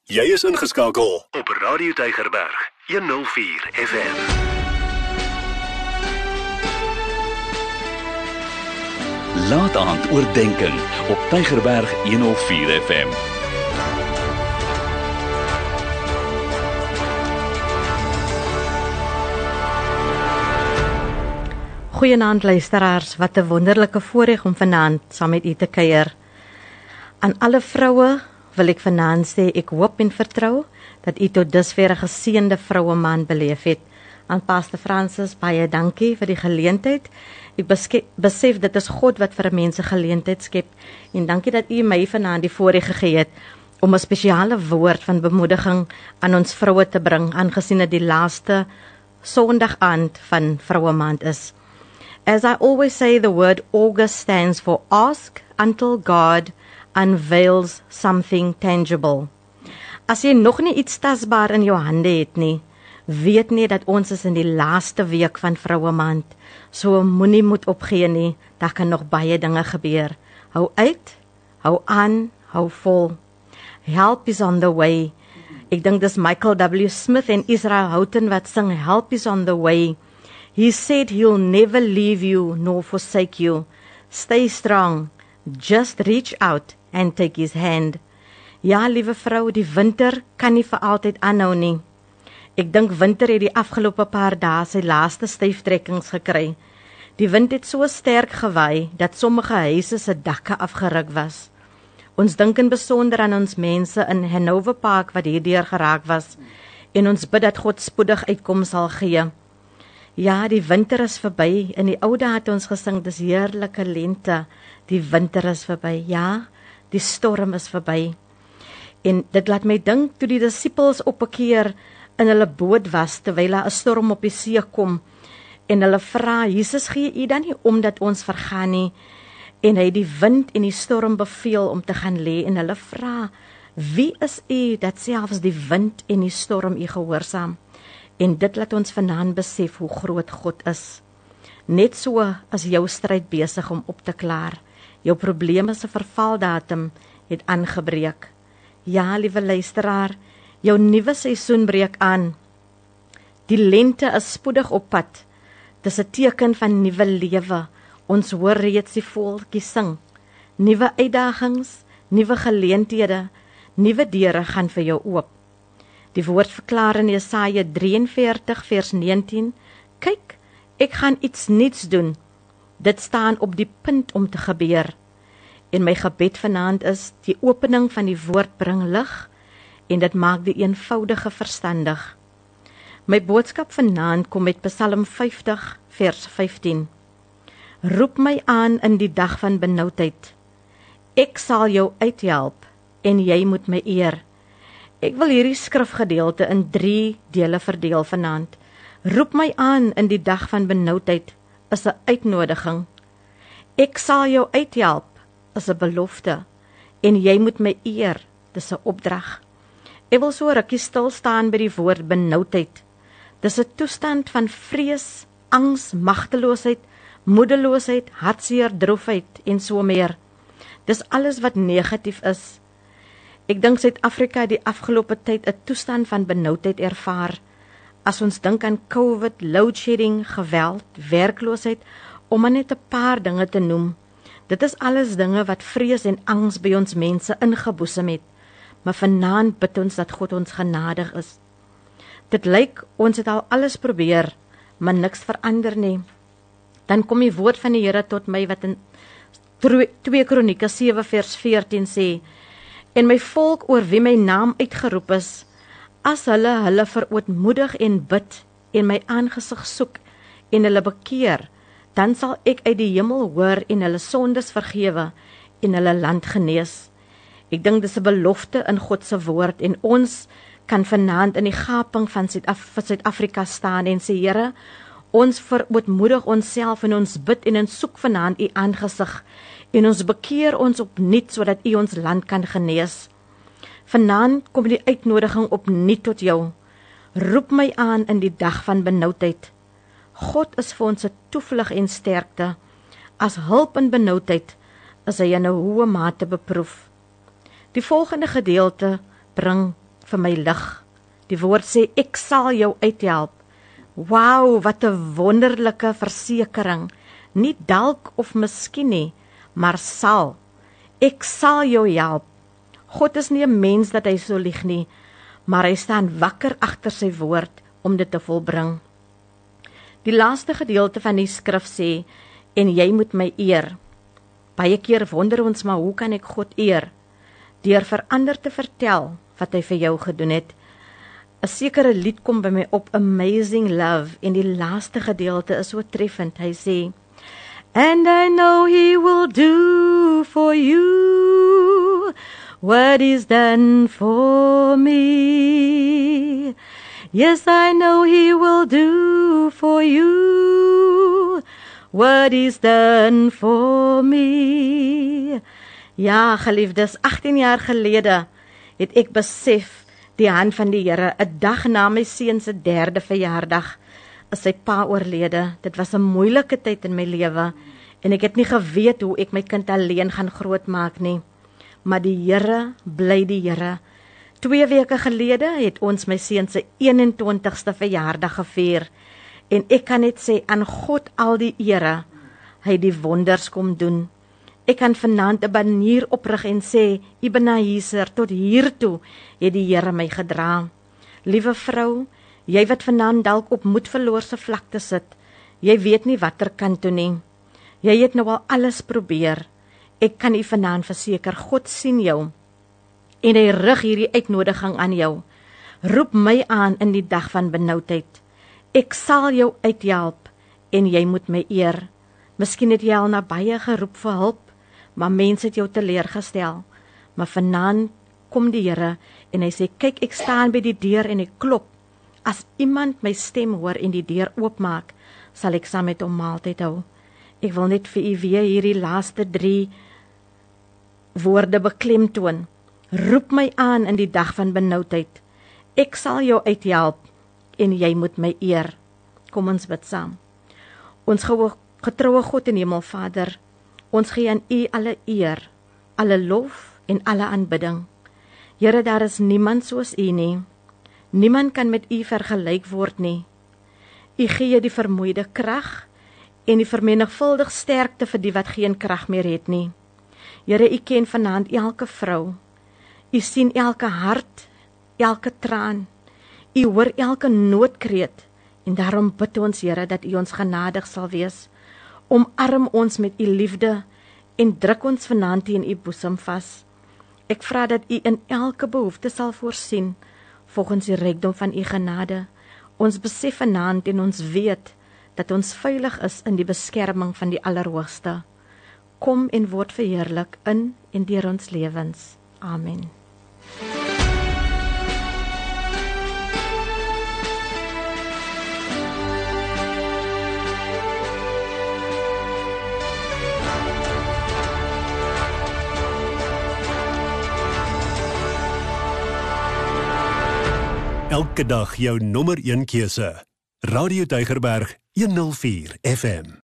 Jy is ingeskakel op Radio Tygerberg 104 FM. Laat aand oordenken op Tygerberg 104 FM. Goeienaand luisteraars, wat 'n wonderlike voorreg om vanaand saam met u te kuier. Aan alle vroue wil ek vanaand sê, ek hoop en vertrou dat u tot dusver 'n geseënde vrouemaand beleef het. Aan Pastor Francis, baie dankie vir die geleentheid. Ek besef dit is God wat vir mense geleentheid skep en dankie dat u my vanaand die voorreg gegee het om 'n spesiale woord van bemoediging aan ons vroue te bring, aangesien dit die laaste Sondag-aand van vrouemaand is. As I always say, the word August stands for ask until God unveils something tangible. As jy nog nie iets tasbaar in jou hande het nie, weet nie dat ons is in die laaste week van vrouemaand. So moenie moed opgee nie, daar kan nog baie dinge gebeur. Hou uit, hou aan, hou vol. Help is on the way. Ek dink dis Michael W. Smith en Israel Houghton wat sing Help is on the way. He said he'll never leave you nor forsake you. Stay strong. Just reach out and take his hand. Ja, liewe vrou, die winter kan nie vir altyd aanhou nie. Ek dink winter het die afgelope paar dae sy laaste styftrekkings gekry. Die wind het so sterk gewaai dat sommige huise se dakke afgeruk was. Ons dink in besonder aan ons mense in Hanover Park wat hierdeur geraak was en ons bid dat God spoedig uitkoms sal gee. Ja, die winter is verby. In die ou dae het ons gesing, dis heerlike lente. Die winter is verby. Ja, die storm is verby. En dit laat my dink toe die disippels op 'n keer in hulle boot was terwyl 'n storm op die see kom en hulle vra, Jesus, gee u dan nie om dat ons vergaan nie? En hy die wind en die storm beveel om te gaan lê en hulle vra, wie is u dat selfs die wind en die storm u gehoorsaam? En dit laat ons vanaand besef hoe groot God is. Net so as jou stryd besig om op te klaar. Jou probleme se vervaldatum het aangebreek. Ja, liewe luisteraar, jou nuwe seisoen breek aan. Die lente is spoedig op pad. Dis 'n teken van nuwe lewe. Ons hoor reeds die voeltjie sing. Nuwe uitdagings, nuwe geleenthede, nuwe deure gaan vir jou oop. Die woord verklaar in Jesaja 43 vers 19, kyk, ek gaan iets nuuts doen. Dit staan op die punt om te gebeur. En my gebed vanaand is, die opening van die woord bring lig, en dit maak die eenvoudige verstandig. My boodskap vanaand kom met Psalm 50 vers 15. Roep my aan in die dag van benoudheid. Ek sal jou uithelp, en jy moet my eer. Ek wil hierdie skrifgedeelte in 3 dele verdeel vanaand. Roep my aan in die dag van benoudheid is 'n uitnodiging. Ek sal jou uithelp is 'n belofte en jy moet my eer, dis 'n opdrag. Ek wil so rukkie stil staan by die woord benoudheid. Dis 'n toestand van vrees, angs, magteloosheid, moedeloosheid, hartseer, droefheid en so meer. Dis alles wat negatief is. Ek dink Suid-Afrika het die afgelope tyd 'n toestand van benoudheid ervaar. As ons dink aan COVID, loadshedding, geweld, werkloosheid, om maar net 'n paar dinge te noem. Dit is alles dinge wat vrees en angs by ons mense ingeboesem het. Maar vanaand bid ons dat God ons genadig is. Dit lyk ons het al alles probeer, maar niks verander nie. Dan kom die woord van die Here tot my wat in 2 Kronieke 7 vers 14 sê, en my volk oor wie my naam uitgeroep is, as hulle verootmoedig en bid en my aangesig soek en hulle bekeer, dan sal ek uit die hemel hoor en hulle sondes vergewe en hulle land genees. Ek dink dis 'n belofte in God se woord en ons kan vanaand in die gaping van Suid-Afrika staan en sê, Here, ons verootmoedig onsself en ons bid en ons soek vanaand u aangesig en ons bekeer ons opnuut sodat u ons land kan genees. Vanaand kom die uitnodiging opnuut tot jou. Roep my aan in die dag van benoudheid. God is vir ons 'n toevlug en sterkte. As hulp in benoudheid is hy in 'n hoë mate beproef. Die volgende gedeelte bring vir my lig. Die woord sê, ek sal jou uithelp. Wow, wat 'n wonderlike versekering. Nie dalk of miskien nie, maar sal. Ek sal jou help. God is nie 'n mens dat hy so lieg nie, maar hy staan wakker agter sy woord om dit te volbring. Die laaste gedeelte van die skrif sê, en jy moet my eer. Baie keer wonder ons maar, hoe kan ek God eer? Deur vir ander te vertel wat hy vir jou gedoen het. 'n Sekere lied kom by my op, Amazing Love, en die laaste gedeelte is so treffend. Hy sê, and I know he will do for you what is done for me. Yes, I know he will do for you what is done for me. Ja, geliefdes, 18 jaar gelede het ek besef die hand van die Here. 'n Dag na my seun se 3de verjaardag is sy pa oorlede. Dit was 'n moeilike tyd in my lewe en ek het nie geweet hoe ek my kind alleen gaan grootmaak nie. Maar die Here bly die Here. 2 weke gelede het ons my seun se 21ste verjaardag gevier en ek kan net sê, aan God al die ere, hy het die wonders kom doen. Ek kan vanaand 'n banier oprig en sê, Ebenezer, tot hier toe het die Here my gedra. Liewe vrou, jy wat vanaand dalk op moedverloorse vlakte sit, jy weet nie watter kant toe nie. Jy het nou al alles probeer. Ek kan u vanaand verseker, God sien jou en hy rig hierdie uitnodiging aan jou. Roep my aan in die dag van benoudheid. Ek sal jou uithelp en jy moet my eer. Miskien het jy al na baie geroep vir hulp, maar mense het jou teleurgestel. Maar vanaand kom die Here en hy sê, kyk, ek staan by die deur en ek klop. As iemand my stem hoor en die deur oopmaak, sal ek saam met hom maaltyd hou. Ek wil net vir u weer hierdie laaste 3 woorde beklemtoon. Roep my aan in die dag van benoudheid. Ek sal jou uithelp en jy moet my eer. Kom ons bid saam. Ons getroue God en Hemelvader, ons gee aan u alle eer, alle lof en alle aanbidding. Here, daar is niemand soos u nie. Niemand kan met u vergelyk word nie. U gee die vermoeide krag en die vermenigvuldig sterkte vir die wat geen krag meer het nie. Here, u ken vanaand elke vrou. U sien elke hart, elke traan. U hoor elke noodkreet en daarom bid ons, Here, dat u ons genadig sal wees. Omarm ons met u liefde en druk ons vanaand in u boesem vas. Ek vra dat u in elke behoefte sal voorsien volgens die rykdom van u genade. Ons besef vanaand en ons weet dat ons veilig is in die beskerming van die Allerhoogste. Kom en word verheerlik in en deur ons lewens. Amen. Elke dag jou nommer 1 keuse. Radio Tygerberg 104 FM.